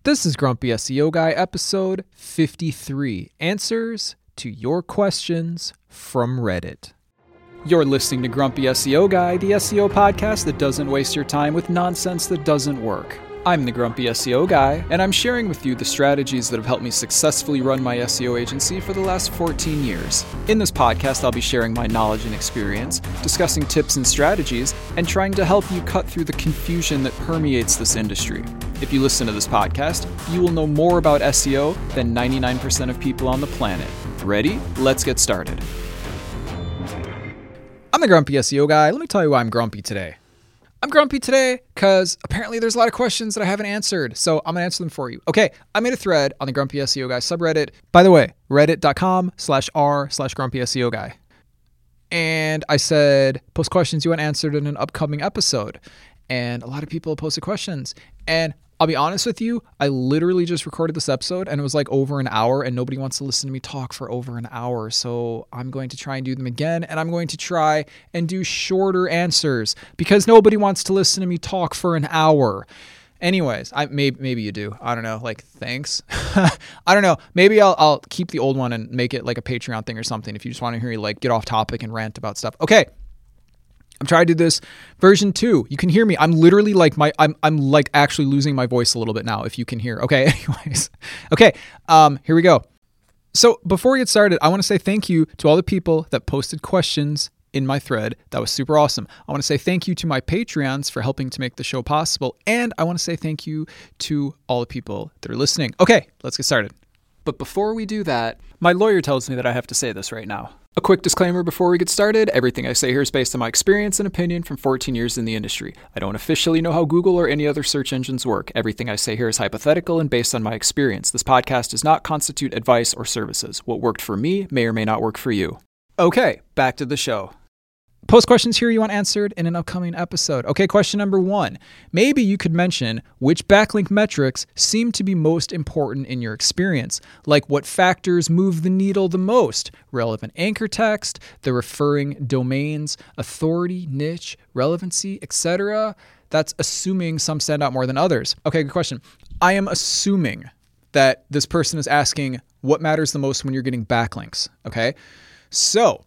This is Grumpy SEO Guy, episode 53, Answers to Your Questions from Reddit. You're listening to Grumpy SEO Guy, the SEO podcast that doesn't waste your time with nonsense that doesn't work. I'm the Grumpy SEO Guy, and I'm sharing with you the strategies that have helped me successfully run my SEO agency for the last 14 years. In this podcast, I'll be sharing my knowledge and experience, discussing tips and strategies, and trying to help you cut through the confusion that permeates this industry. If you listen to this podcast, you will know more about SEO than 99% of people on the planet. Ready? Let's get started. I'm the Grumpy SEO Guy. Let me tell you why I'm grumpy today. I'm grumpy today because apparently there's a lot of questions that I haven't answered, so I'm going to answer them for you. Okay, I made a thread on the Grumpy SEO Guy subreddit. By the way, reddit.com/r/Grumpy SEO Guy. And I said, post questions you want answered in an upcoming episode. And a lot of people posted questions. And I'll be honest with you, I literally just recorded this episode and it was like over an hour and nobody wants to listen to me talk for over an hour. So I'm going to try and do them again, and I'm going to try and do shorter answers because nobody wants to listen to me talk for an hour. Anyways, maybe you do. I don't know. Like, thanks. I don't know. Maybe I'll keep the old one and make it like a Patreon thing or something if you just want to hear me like get off topic and rant about stuff. Okay. I'm trying to do this version 2. You can hear me. I'm literally like I'm like actually losing my voice a little bit now, if you can hear. Okay. Anyways. Okay. Here we go. So before we get started, I want to say thank you to all the people that posted questions in my thread. That was super awesome. I want to say thank you to my Patreons for helping to make the show possible. And I want to say thank you to all the people that are listening. Okay, let's get started. But before we do that, my lawyer tells me that I have to say this right now. A quick disclaimer before we get started. Everything I say here is based on my experience and opinion from 14 years in the industry. I don't officially know how Google or any other search engines work. Everything I say here is hypothetical and based on my experience. This podcast does not constitute advice or services. What worked for me may or may not work for you. Okay, back to the show. Post questions here you want answered in an upcoming episode. Okay, question number 1. Maybe you could mention which backlink metrics seem to be most important in your experience, like what factors move the needle the most: relevant anchor text, the referring domains, authority, niche, relevancy, etc. That's assuming some stand out more than others. Okay, good question. I am assuming that this person is asking what matters the most when you're getting backlinks. Okay, so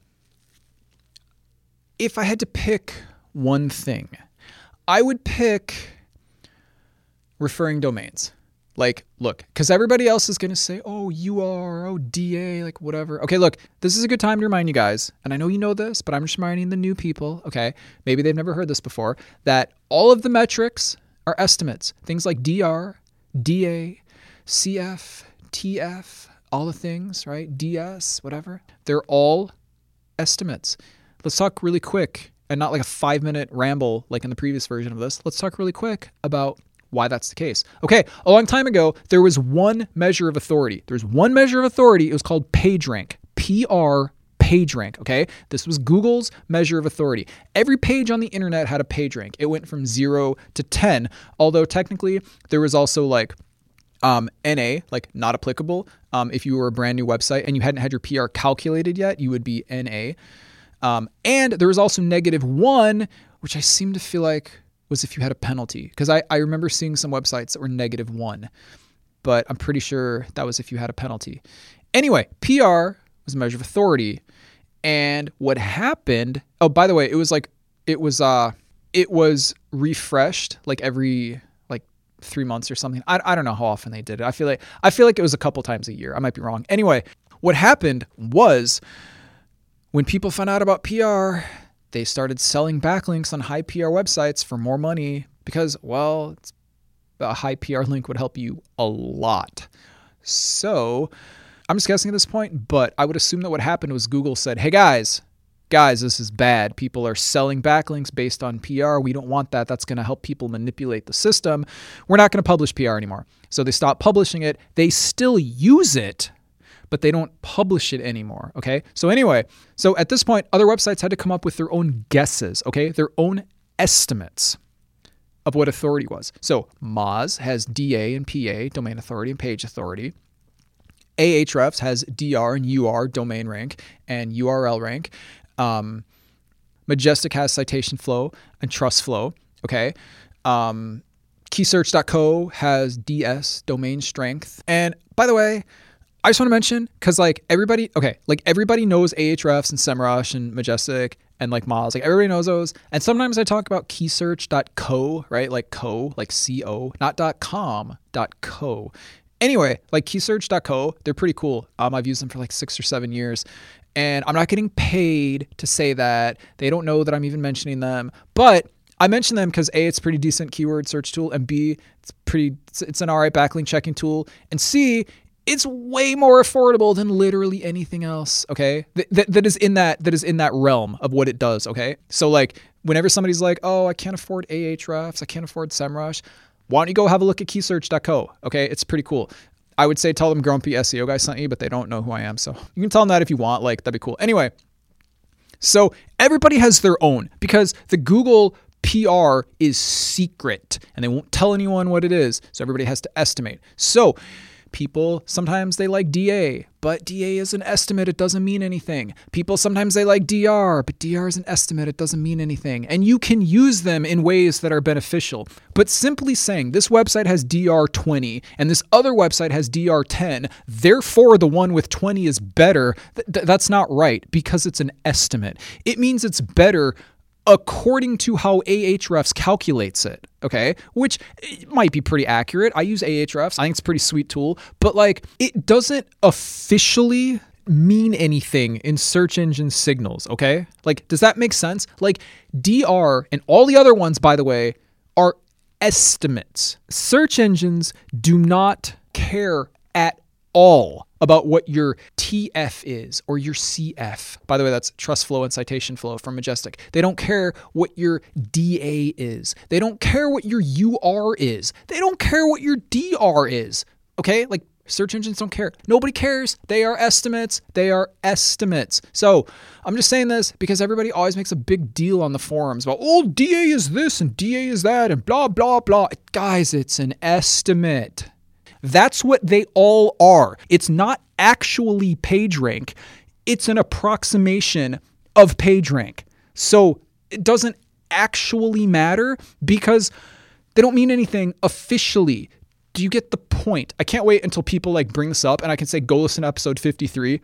if I had to pick one thing, I would pick referring domains. Like, look, because everybody else is going to say, oh, UR, oh, DA, like whatever. Okay, look, this is a good time to remind you guys, and I know you know this, but I'm just reminding the new people, okay, maybe they've never heard this before, that all of the metrics are estimates. Things like DR, DA, CF, TF, all the things, right? DS, whatever. They're all estimates. Let's talk really quick, and not like a 5-minute ramble like in the previous version of this. Let's talk really quick about why that's the case. Okay, a long time ago, there was one measure of authority. There's one measure of authority. It was called PageRank. PR PageRank, okay? This was Google's measure of authority. Every page on the internet had a PageRank. It went from 0 to 10, although technically there was also like NA, like not applicable. If you were a brand new website and you hadn't had your PR calculated yet, you would be NA. And there was also -1, which I seem to feel like was if you had a penalty. Because I remember seeing some websites that were -1, but I'm pretty sure that was if you had a penalty. Anyway, PR was a measure of authority. And what happened, oh, by the way, it was refreshed like every 3 months or something. I don't know how often they did it. I feel like it was a couple times a year. I might be wrong. Anyway, what happened was, when people found out about PR, they started selling backlinks on high PR websites for more money because, well, a high PR link would help you a lot. So I'm just guessing at this point, but I would assume that what happened was Google said, hey guys, this is bad. People are selling backlinks based on PR. We don't want that. That's going to help people manipulate the system. We're not going to publish PR anymore. So they stopped publishing it. They still use it, but they don't publish it anymore, okay? So anyway, at this point, other websites had to come up with their own guesses, okay? Their own estimates of what authority was. So Moz has DA and PA, domain authority and page authority. Ahrefs has DR and UR, domain rank, and URL rank. Majestic has citation flow and trust flow, okay? Keysearch.co has DS, domain strength. And by the way, I just want to mention, because like everybody knows Ahrefs and SEMrush and Majestic and like Moz, like everybody knows those. And sometimes I talk about keysearch.co, right? Like co, like co, not .com, .co. Anyway, like keysearch.co, they're pretty cool. I've used them for like 6 or 7 years, and I'm not getting paid to say that. They don't know that I'm even mentioning them, but I mention them because A, it's a pretty decent keyword search tool, and B, it's an all right backlink checking tool, and C, it's way more affordable than literally anything else, okay? That is in that realm of what it does, okay? So like whenever somebody's like, "Oh, I can't afford Ahrefs, I can't afford SEMrush," why don't you go have a look at keysearch.co, okay? It's pretty cool. I would say tell them Grumpy SEO guy sent you, but they don't know who I am, so you can tell them that if you want, like that'd be cool. Anyway, so everybody has their own, because the Google PR is secret and they won't tell anyone what it is, so everybody has to estimate. So people, sometimes they like DA, but DA is an estimate. It doesn't mean anything. People, sometimes they like DR, but DR is an estimate. It doesn't mean anything. And you can use them in ways that are beneficial. But simply saying this website has DR 20 and this other website has DR 10, therefore the one with 20 is better, that's not right, because it's an estimate. It means it's better according to how Ahrefs calculates it, okay? Which might be pretty accurate. I use Ahrefs. I think it's a pretty sweet tool, but like it doesn't officially mean anything in search engine signals, okay? Like, does that make sense? Like DR and all the other ones, by the way, are estimates. Search engines do not care at all about what your TF is or your CF. By the way, that's trust flow and citation flow from Majestic. They don't care what your DA is. They don't care what your UR is. They don't care what your DR is. Okay? Like search engines don't care. Nobody cares. They are estimates. They are estimates. So I'm just saying this because everybody always makes a big deal on the forums about, oh, DA is this and DA is that and blah, blah, blah. Guys, it's an estimate. That's what they all are. It's not actually PageRank. It's an approximation of PageRank. So it doesn't actually matter because they don't mean anything officially. Do you get the point? I can't wait until people like bring this up and I can say, go listen to episode 53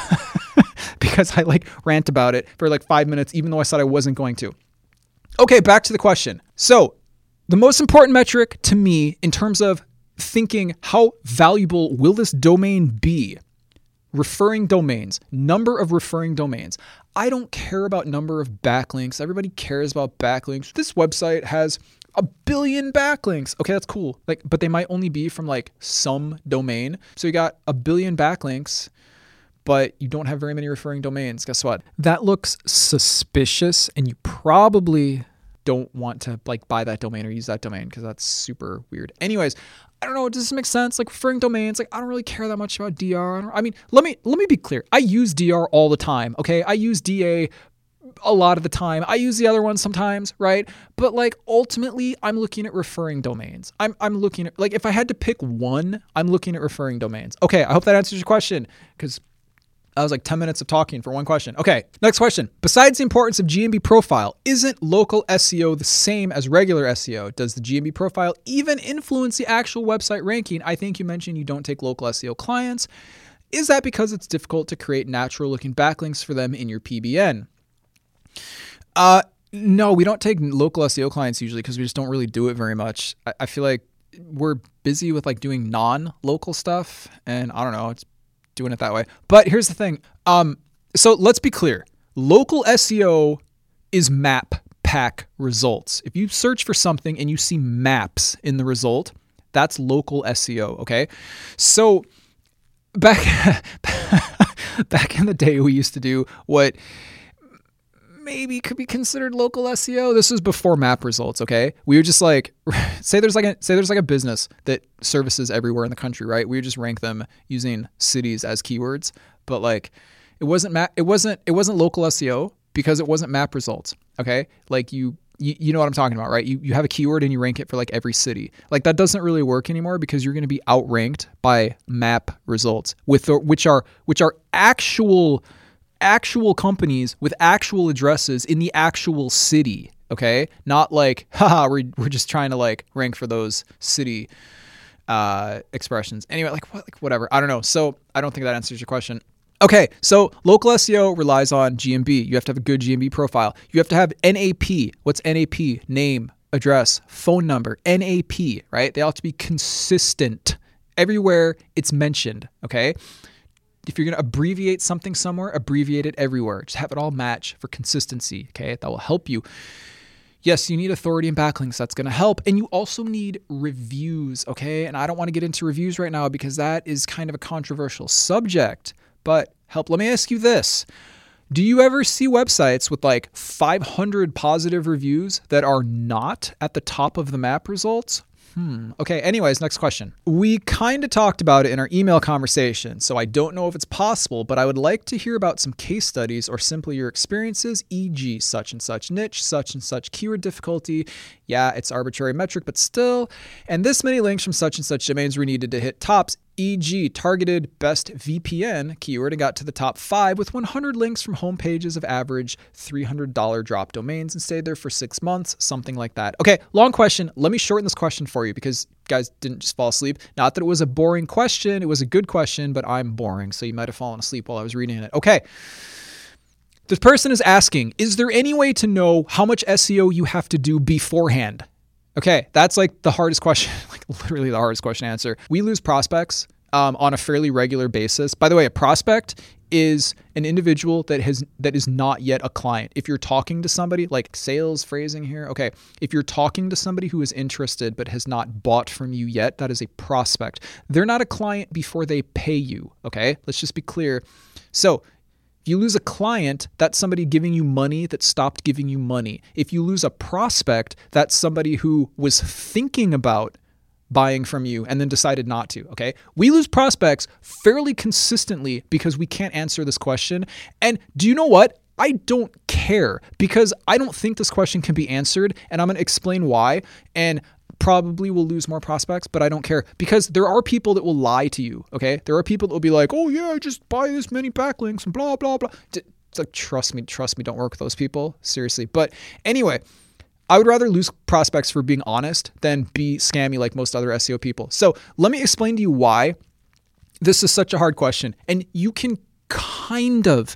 because I like rant about it for like 5 minutes, even though I said I wasn't going to. Okay, back to the question. So the most important metric to me in terms of thinking how valuable will this domain be? Referring domains, number of referring domains. I don't care about number of backlinks. Everybody cares about backlinks. This website has 1 billion backlinks. Okay, that's cool. Like, but they might only be from like some domain. So you got 1 billion backlinks, but you don't have very many referring domains. Guess what? That looks suspicious, and you probably don't want to like buy that domain or use that domain because that's super weird. Anyways, I don't know. Does this make sense? Like referring domains, like I don't really care that much about DR. I mean, let me be clear. I use DR all the time. Okay. I use DA a lot of the time. I use the other ones sometimes, right? But like ultimately I'm looking at referring domains. I'm looking at, like, if I had to pick one, I'm looking at referring domains. Okay. I hope that answers your question because that was like 10 minutes of talking for one question. Okay, next question. Besides the importance of GMB profile, isn't local SEO the same as regular SEO? Does the GMB profile even influence the actual website ranking? I think you mentioned you don't take local SEO clients. Is that because it's difficult to create natural looking backlinks for them in your PBN? No, we don't take local SEO clients usually because we just don't really do it very much. I feel like we're busy with like doing non-local stuff, and I don't know, it's doing it that way. But here's the thing. So let's be clear. Local SEO is map pack results. If you search for something and you see maps in the result, that's local SEO. Okay. So back in the day, we used to do what maybe could be considered local SEO. This was before map results. Okay. We were just like, say there's like a business that services everywhere in the country, right? We would just rank them using cities as keywords, but like it wasn't local SEO because it wasn't map results. Okay. Like you know what I'm talking about, right? You have a keyword and you rank it for like every city. Like that doesn't really work anymore because you're going to be outranked by map results which are actual companies with actual addresses in the actual city. Okay. Not like, haha, we're just trying to like rank for those city expressions. Anyway, whatever. I don't know. So I don't think that answers your question. Okay, so local SEO relies on GMB. You have to have a good GMB profile. You have to have NAP. What's NAP? Name, address, phone number, NAP, right? They all have to be consistent everywhere it's mentioned, okay? If you're going to abbreviate something somewhere, abbreviate it everywhere. Just have it all match for consistency, okay? That will help you. Yes, you need authority and backlinks. That's going to help. And you also need reviews, okay? And I don't want to get into reviews right now because that is kind of a controversial subject. But let me ask you this. Do you ever see websites with like 500 positive reviews that are not at the top of the map results? Okay, anyways, next question. We kind of talked about it in our email conversation, so I don't know if it's possible, but I would like to hear about some case studies or simply your experiences, e.g. such and such niche, such and such keyword difficulty. Yeah, it's arbitrary metric, but still. And this many links from such and such domains were needed to hit tops, e.g. targeted best VPN keyword and got to the top 5 with 100 links from home pages of average $300 drop domains and stayed there for 6 months, something like that. Okay, long question. Let me shorten this question for you because guys didn't just fall asleep. Not that it was a boring question. It was a good question, but I'm boring. So you might have fallen asleep while I was reading it. Okay. This person is asking, is there any way to know how much SEO you have to do beforehand? Okay, that's like the hardest question, like literally the hardest question to answer. We lose prospects on a fairly regular basis. By the way, a prospect is an individual that is not yet a client. If you're talking to somebody, like sales phrasing here, okay, if you're talking to somebody who is interested but has not bought from you yet, that is a prospect. They're not a client before they pay you, okay? Let's just be clear. So if you lose a client, that's somebody giving you money that stopped giving you money. If you lose a prospect, that's somebody who was thinking about buying from you and then decided not to, okay? We lose prospects fairly consistently because we can't answer this question. And do you know what? I don't care because I don't think this question can be answered, and I'm going to explain why. And probably will lose more prospects, but I don't care because there are people that will lie to you, okay? There are people that will be like, oh yeah, I just buy this many backlinks and blah, blah, blah. It's like, trust me, don't work with those people. Seriously. But anyway, I would rather lose prospects for being honest than be scammy like most other SEO people. So let me explain to you why this is such a hard question. And you can kind of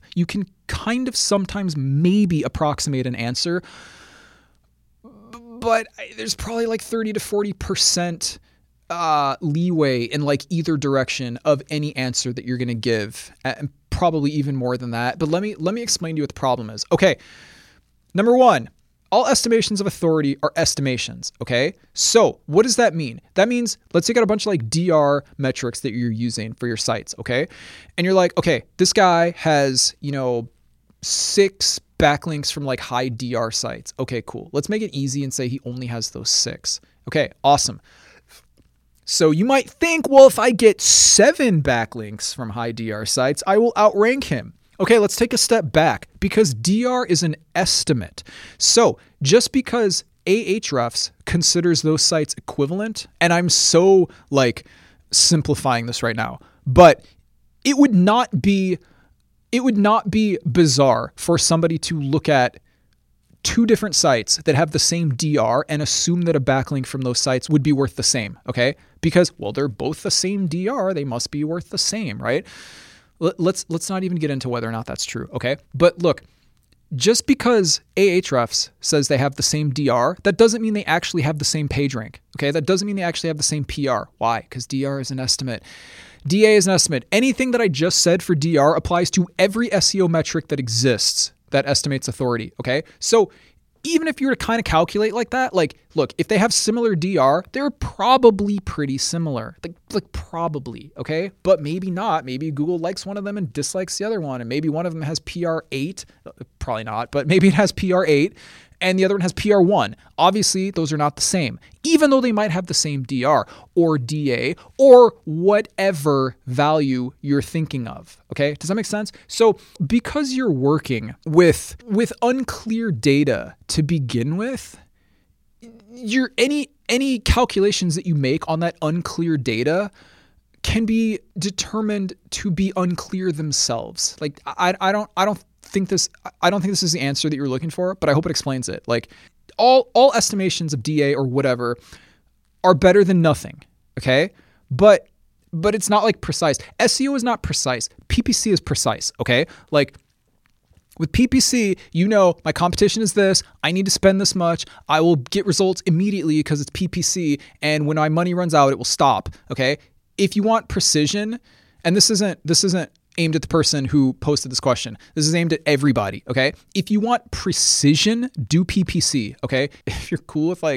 sometimes maybe approximate an answer, but there's probably like 30 to 40% leeway in like either direction of any answer that you're going to give, and probably even more than that. But let me explain to you what the problem is. Okay. Number one, all estimations of authority are estimations. Okay. So what does that mean? That means let's say you got a bunch of like DR metrics that you're using for your sites. Okay. And you're like, okay, this guy has, 6 backlinks from like high DR sites. Okay, cool. Let's make it easy and say he only has those 6. Okay, awesome. So you might think, well, if I get 7 backlinks from high DR sites, I will outrank him. Okay, let's take a step back because DR is an estimate. So just because Ahrefs considers those sites equivalent, and I'm so like simplifying this right now, but it would not be bizarre for somebody to look at 2 different sites that have the same DR and assume that a backlink from those sites would be worth the same, okay? Because, well, they're both the same DR, they must be worth the same, right? Let's not even get into whether or not that's true, okay? But look, just because Ahrefs says they have the same DR, that doesn't mean they actually have the same page rank, okay? That doesn't mean they actually have the same PR. Why? Because DR is an estimate. DA is an estimate. Anything that I just said for DR applies to every SEO metric that exists that estimates authority, okay? So even if you were to kind of calculate like that, like, look, if they have similar DR, they're probably pretty similar. Like probably, okay? But maybe not. Maybe Google likes one of them and dislikes the other one. And maybe one of them has PR 8. Probably not, but maybe it has PR 8. And the other one has PR1. Obviously, those are not the same, even though they might have the same DR or DA or whatever value you're thinking of. Okay, does that make sense? So because you're working with unclear data to begin with, any calculations that you make on that unclear data can be determined to be unclear themselves. Like I don't think this is the answer that you're looking for, but I hope it explains it. Like all estimations of DA or whatever are better than nothing. Okay. But it's not like precise. SEO is not precise. PPC is precise. Okay. Like with PPC, my competition is this. I need to spend this much. I will get results immediately because it's PPC. And when my money runs out, it will stop. Okay. If you want precision, and this isn't aimed at the person who posted this question. This is aimed at everybody. Okay. If you want precision, do PPC. Okay. If you're cool with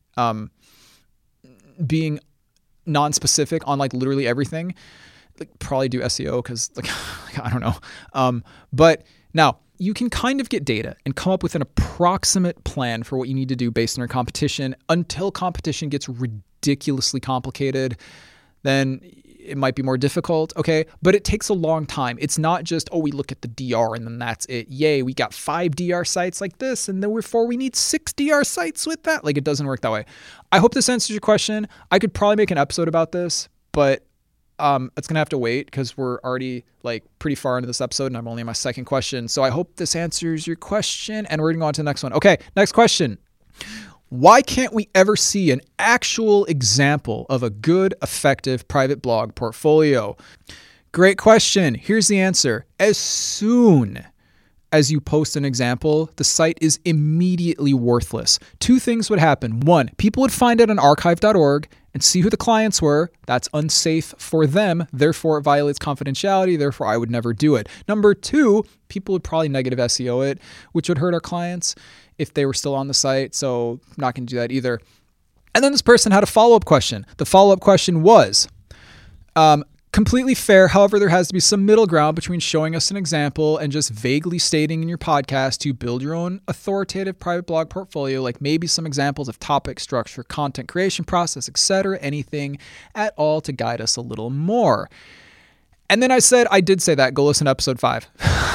being non-specific on literally everything, probably do SEO because I don't know. But now you can kind of get data and come up with an approximate plan for what you need to do based on your competition until competition gets ridiculously complicated. Then it might be more difficult. Okay. But it takes a long time. It's not just, we look at the DR and then that's it. Yay. We got 5 DR sites like this. And then we need 6 DR sites with that. It doesn't work that way. I hope this answers your question. I could probably make an episode about this, but it's going to have to wait because we're already pretty far into this episode and I'm only on my second question. So I hope this answers your question and we're going to go on to the next one. Okay. Next question. Why can't we ever see an actual example of a good, effective private blog portfolio? Great question. Here's the answer. As soon as you post an example, the site is immediately worthless. 2 things would happen. 1, people would find it on archive.org and see who the clients were. That's unsafe for them. Therefore, it violates confidentiality. Therefore, I would never do it. Number 2, people would probably negative SEO it, which would hurt our clients if they were still on the site. So I'm not going to do that either. And then this person had a follow-up question. The follow-up question was, completely fair. However, there has to be some middle ground between showing us an example and just vaguely stating in your podcast to build your own authoritative private blog portfolio, maybe some examples of topic, structure, content creation process, etc., anything at all to guide us a little more. And then I did say that. Go listen to episode 5.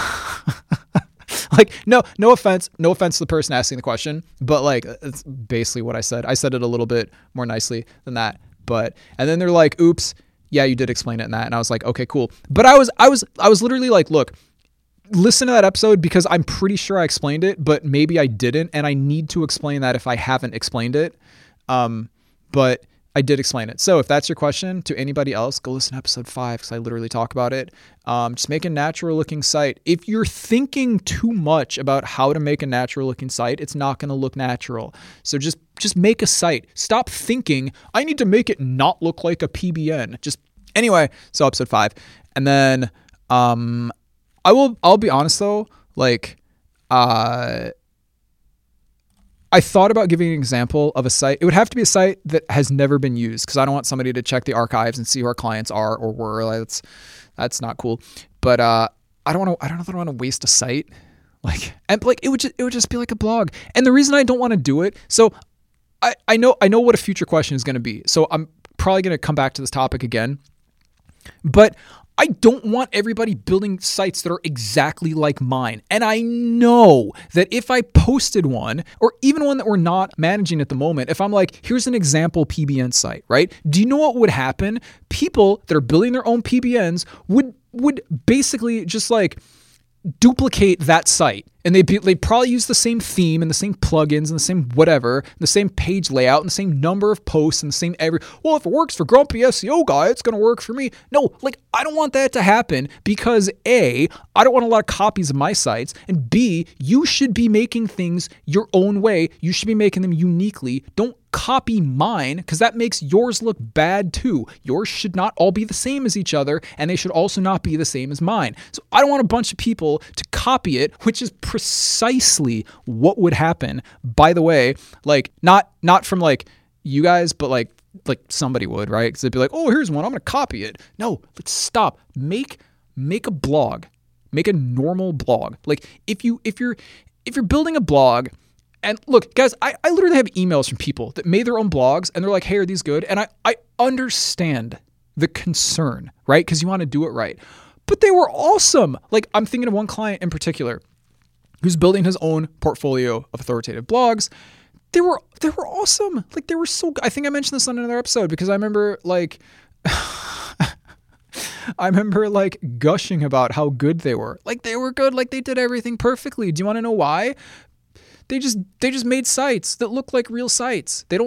No offense to the person asking the question, but it's basically what I said. I said it a little bit more nicely than that, and then they're like, oops, yeah, you did explain it in that. And I was like, okay, cool. But I was literally look, listen to that episode because I'm pretty sure I explained it, but maybe I didn't. And I need to explain that if I haven't explained it. But I did explain it. So if that's your question to anybody else, go listen to episode 5 because I literally talk about it. Just make a natural looking site. If you're thinking too much about how to make a natural looking site, it's not going to look natural. So just make a site. Stop thinking, I need to make it not look like a PBN. Anyway, so episode 5. And then I'll be honest though, I thought about giving an example of a site. It would have to be a site that has never been used because I don't want somebody to check the archives and see who our clients are or were. That's not cool. But I don't know if I want to waste a site. It would just be like a blog. And the reason I don't want to do it, so I know what a future question is going to be. So I'm probably going to come back to this topic again. But I don't want everybody building sites that are exactly like mine. And I know that if I posted one, or even one that we're not managing at the moment, if I'm here's an example PBN site, right? Do you know what would happen? People that are building their own PBNs would basically just duplicate that site. And they'd probably use the same theme and the same plugins and the same whatever, and the same page layout and the same number of posts and the same well, if it works for Grumpy SEO guy, it's going to work for me. No, I don't want that to happen because A, I don't want a lot of copies of my sites, and B, you should be making things your own way. You should be making them uniquely. Don't copy mine because that makes yours look bad too. Yours should not all be the same as each other, and they should also not be the same as mine. So I don't want a bunch of people to copy it, which is precisely what would happen. By the way, not from you guys, but somebody would, right? Because they'd be oh, here's one, I'm going to copy it. No, let's stop. Make a blog. Make a normal blog. If you're building a blog. And look, guys, I literally have emails from people that made their own blogs and they're hey, are these good? And I understand the concern, right? Because you want to do it right. But they were awesome. I'm thinking of one client in particular who's building his own portfolio of authoritative blogs. They were awesome. They were so good. I think I mentioned this on another episode because I remember gushing about how good they were. They were good. They did everything perfectly. Do you want to know why? they just made sites that look like real sites. They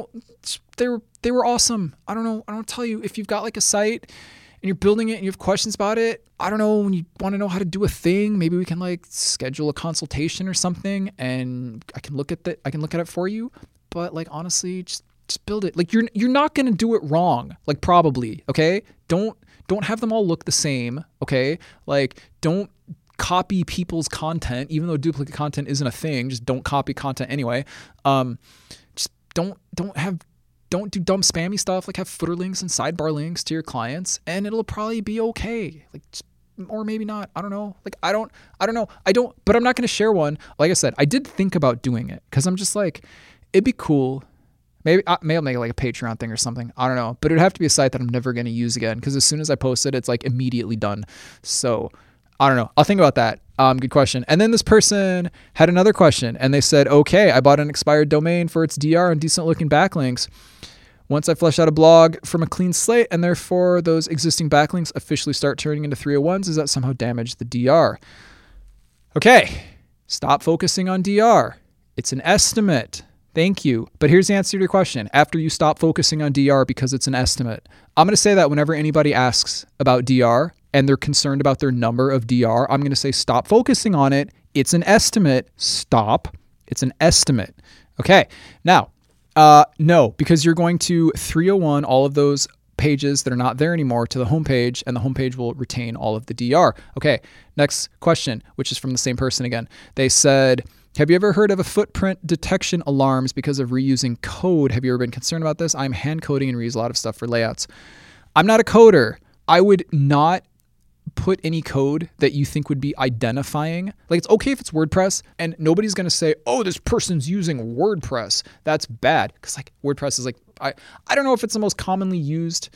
were awesome. I don't know. I don't tell you, if you've got like a site and you're building it and you have questions about it, I don't know, when you want to know how to do a thing, maybe we can like schedule a consultation or something and I can look at it for you. But like, honestly, just build it. Like you're not going to do it wrong. Like probably. Okay. Don't have them all look the same. Okay. Like don't copy people's content, even though duplicate content isn't a thing. Just don't copy content anyway. Just don't do dumb spammy stuff. Like have footer links and sidebar links to your clients and it'll probably be okay. Like, or maybe not. I don't know. Like, I don't know. But I'm not going to share one. Like I said, I did think about doing it because I'm just like, it'd be cool. Maybe I'll make it like a Patreon thing or something. I don't know. But it'd have to be a site that I'm never going to use again because as soon as I post it, it's like immediately done. So I don't know. I'll think about that. Good question. And then this person had another question and they said, okay, I bought an expired domain for its DR and decent looking backlinks. Once I flesh out a blog from a clean slate and therefore those existing backlinks officially start turning into 301s, does that somehow damage the DR? Okay. Stop focusing on DR. It's an estimate. Thank you. But here's the answer to your question. After you stop focusing on DR because it's an estimate, I'm going to say that whenever anybody asks about DR and they're concerned about their number of DR, I'm going to say stop focusing on it. It's an estimate. Stop. It's an estimate. Okay. Now, no, because you're going to 301 all of those pages that are not there anymore to the homepage, and the homepage will retain all of the DR. Okay. Next question, which is from the same person again. They said, have you ever heard of a footprint detection alarms because of reusing code? Have you ever been concerned about this? I'm hand coding and reuse a lot of stuff for layouts. I'm not a coder. I would not put any code that you think would be identifying. Like it's okay if it's WordPress and nobody's going to say, oh, this person's using WordPress. That's bad. Cause like WordPress is like, I don't know if it's the most commonly used,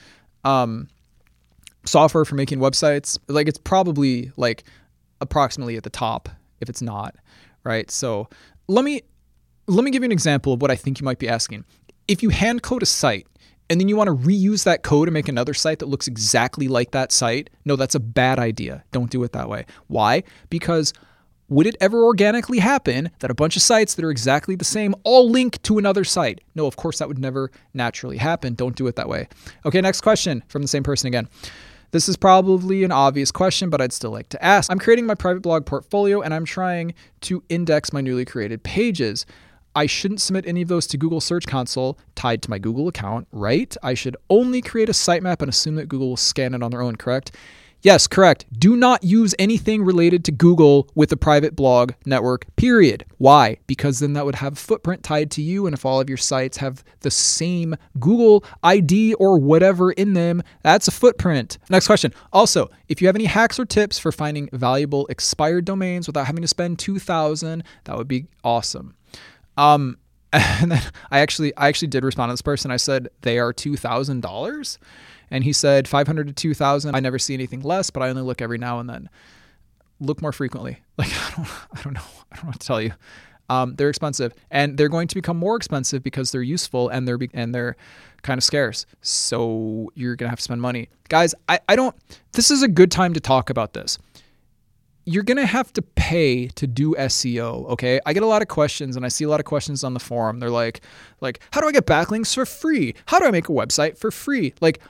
software for making websites. Like it's probably like approximately at the top if it's not. Right. So let me give you an example of what I think you might be asking. If you hand code a site and then you want to reuse that code and make another site that looks exactly like that site, no, that's a bad idea. Don't do it that way. Why? Because would it ever organically happen that a bunch of sites that are exactly the same all link to another site? No, of course that would never naturally happen. Don't do it that way. Okay, next question from the same person again. This is probably an obvious question, but I'd still like to ask. I'm creating my private blog portfolio and I'm trying to index my newly created pages. I shouldn't submit any of those to Google Search Console tied to my Google account, right? I should only create a sitemap and assume that Google will scan it on their own, correct? Yes, correct. Do not use anything related to Google with a private blog network, period. Why? Because then that would have a footprint tied to you, and if all of your sites have the same Google ID or whatever in them, that's a footprint. Next question. Also, if you have any hacks or tips for finding valuable expired domains without having to spend $2,000, that would be awesome. And then I actually did respond to this person. I said, they are $2,000. And he said 500 to 2,000. I never see anything less, but I only look every now and then. Look more frequently. Like, I don't know what to tell you. They're expensive and they're going to become more expensive because they're useful and they're kind of scarce. So you're going to have to spend money. Guys, this is a good time to talk about this. You're going to have to pay to do SEO, okay? I get a lot of questions and I see a lot of questions on the forum. They're like, how do I get backlinks for free? How do I make a website for free? Like,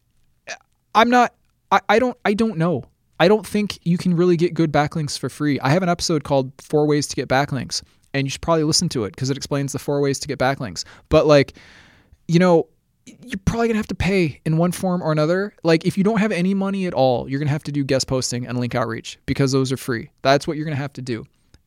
I don't know. I don't think you can really get good backlinks for free. I have an episode called 4 Ways to Get Backlinks, and you should probably listen to it because it explains the 4 ways to get backlinks. But like, you're probably going to have to pay in one form or another. Like if you don't have any money at all, you're going to have to do guest posting and link outreach because those are free. That's what you're going to have to do.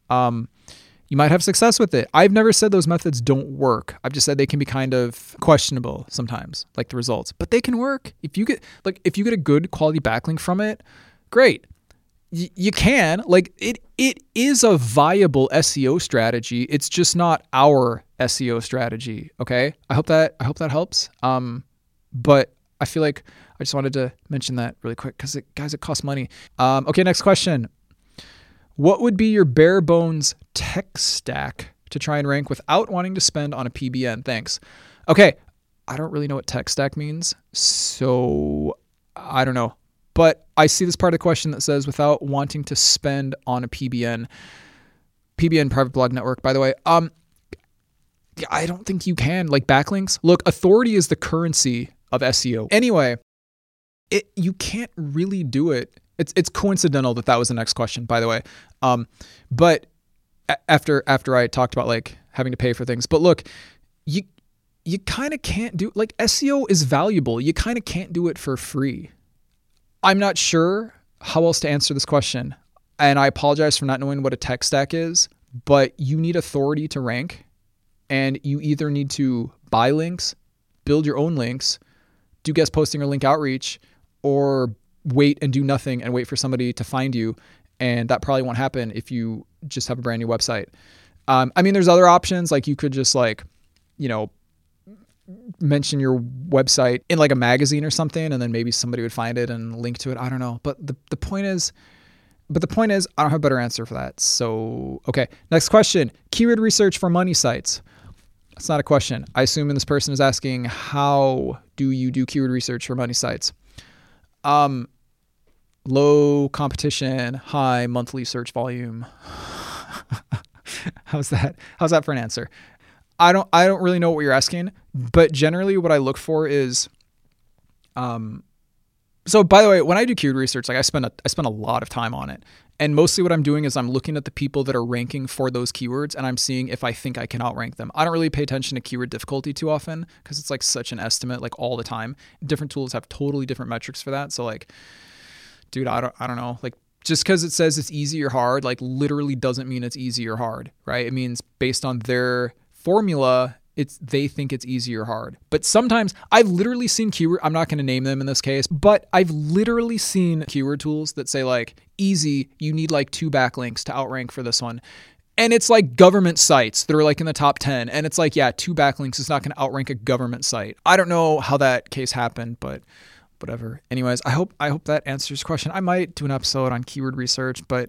You might have success with it. I've never said those methods don't work. I've just said they can be kind of questionable sometimes, like the results, but they can work. If you get a good quality backlink from it, great. You can, like it is a viable SEO strategy. It's just not our SEO strategy. Okay. I hope that helps. But I feel like I just wanted to mention that really quick because it costs money. Okay. Next question. What would be your bare bones tech stack to try and rank without wanting to spend on a PBN? Thanks. Okay. I don't really know what tech stack means, so I don't know. But I see this part of the question that says without wanting to spend on a PBN. PBN Private Blog Network, by the way. I don't think you can. Like backlinks. Look, authority is the currency of SEO. Anyway, you can't really do it. It's coincidental that was the next question, by the way. But after I talked about like having to pay for things, but look, you kind of can't do, like, SEO is valuable. You kind of can't do it for free. I'm not sure how else to answer this question. And I apologize for not knowing what a tech stack is, but you need authority to rank. And you either need to buy links, build your own links, do guest posting or link outreach, or wait and do nothing and wait for somebody to find you. And that probably won't happen if you just have a brand new website. I mean, there's other options. Like you could just mention your website in like a magazine or something, and then maybe somebody would find it and link to it. I don't know. But the point is, I don't have a better answer for that. So, okay. Next question. Keyword research for money sites. That's not a question. I assume this person is asking, how do you do keyword research for money sites? Low competition, high monthly search volume. How's that for an answer? I don't really know what you're asking, but generally what I look for is, so by the way, when I do keyword research, like I spend a lot of time on it. And mostly what I'm doing is I'm looking at the people that are ranking for those keywords and I'm seeing if I think I can outrank them. I don't really pay attention to keyword difficulty too often because it's like such an estimate, like all the time. Different tools have totally different metrics for that. So like, dude, I don't know. Like just because it says it's easy or hard, like literally doesn't mean it's easy or hard, right? It means based on their formula, they think it's easy or hard. But sometimes I've literally seen keyword, I'm not going to name them in this case, but I've literally seen keyword tools that say like easy, you need like 2 backlinks to outrank for this one. And it's like government sites that are like in the top 10. And it's like, yeah, 2 backlinks is not going to outrank a government site. I don't know how that case happened, but whatever. Anyways, I hope that answers your question. I might do an episode on keyword research, but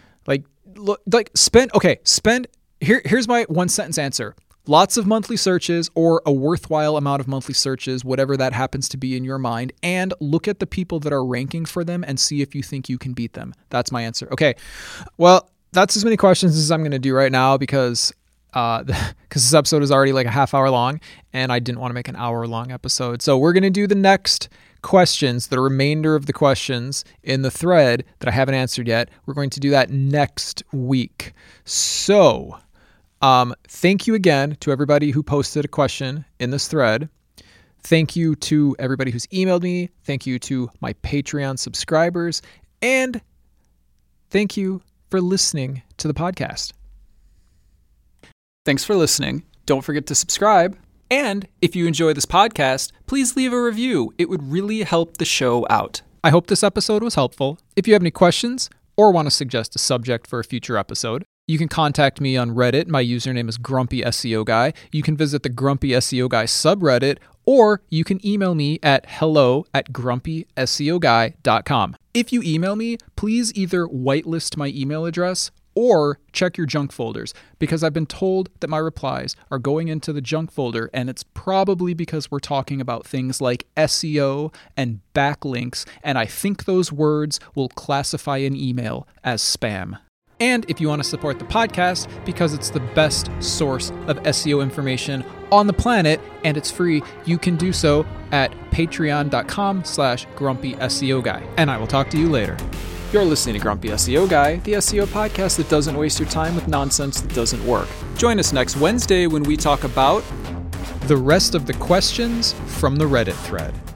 here's my 1-sentence answer. Lots of monthly searches or a worthwhile amount of monthly searches, whatever that happens to be in your mind, and look at the people that are ranking for them and see if you think you can beat them. That's my answer. Okay. Well, that's as many questions as I'm going to do right now because this episode is already like a half hour long and I didn't want to make an hour long episode. So we're going to do the next questions, the remainder of the questions in the thread that I haven't answered yet. We're going to do that next week. So, thank you again to everybody who posted a question in this thread. Thank you to everybody who's emailed me. Thank you to my Patreon subscribers. And thank you for listening to the podcast. Thanks for listening. Don't forget to subscribe. And if you enjoy this podcast, please leave a review. It would really help the show out. I hope this episode was helpful. If you have any questions or want to suggest a subject for a future episode, you can contact me on Reddit. My username is Grumpy SEO Guy. You can visit the Grumpy SEO Guy subreddit, or you can email me at hello@grumpyseoguy.com. If you email me, please either whitelist my email address or check your junk folders, because I've been told that my replies are going into the junk folder, and it's probably because we're talking about things like SEO and backlinks, and I think those words will classify an email as spam. And if you want to support the podcast, because it's the best source of SEO information on the planet and it's free, you can do so at patreon.com/Grumpy SEO Guy. And I will talk to you later. You're listening to Grumpy SEO Guy, the SEO podcast that doesn't waste your time with nonsense that doesn't work. Join us next Wednesday when we talk about the rest of the questions from the Reddit thread.